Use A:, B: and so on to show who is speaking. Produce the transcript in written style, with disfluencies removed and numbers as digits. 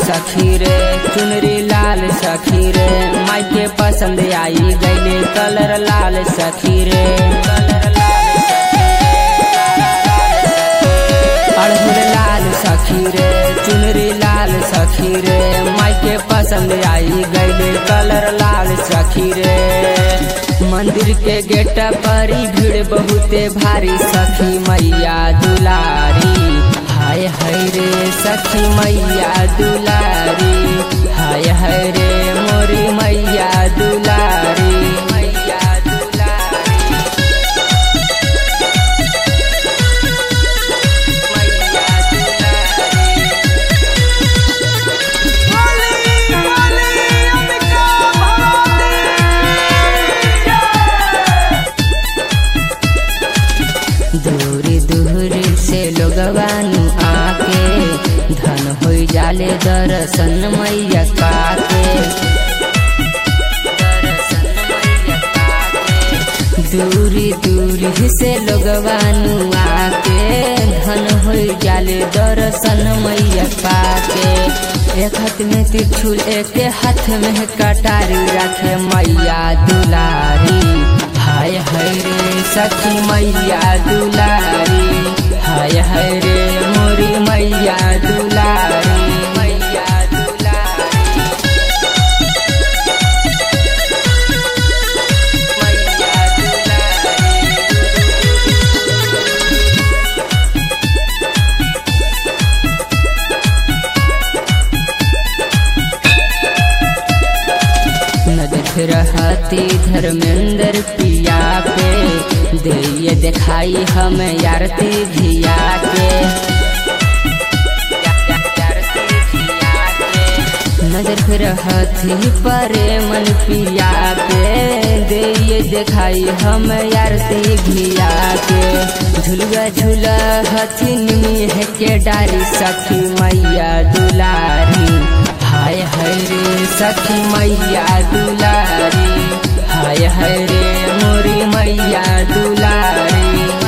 A: सखी रे चुनरी लाल सखी रे माई के पसंद आई गईले कलर लाल सखी रे अड़हुल लाल सखी रे चुनरी लाल सखी रे माई के पसंद आई गईले कलर लाल सखी रे मंदिर के गेट पर भीड़ बहुते भारी सखी मैया दुलारी हाय हाय रे सखी मैया दुलारी हाय हाय रे मोरी मैया दुलारी मैया दुलारी मैया दूरी दूरी से लोगवानु आके धन हो जाले दर्शन मैया पाके दूरी दूरी से लोगवानु आके धन हो जाले दर्शन मैया पाके एक हाथ में त्रिशूल एक हाथ में कटारी रखे मैया दुलारी हाय हाय रे सखी मैया दुलारी हाय हाय रे मोरी मैया दुलारी मैया दुलारी मैया दुलारी नजर रहती धर्मेंद्र पिया पे दे दिखाई हमें आरती धिया के नजर रहती परे मन पिया पे दे दिखाई हमें आरती धिया के झुलुआ झूला हथिनी है के डारी सखी मैया दुलारी हाय हाय रे सखी मैया दुलारी हाय हाय रे मोरी मैया दुलारी।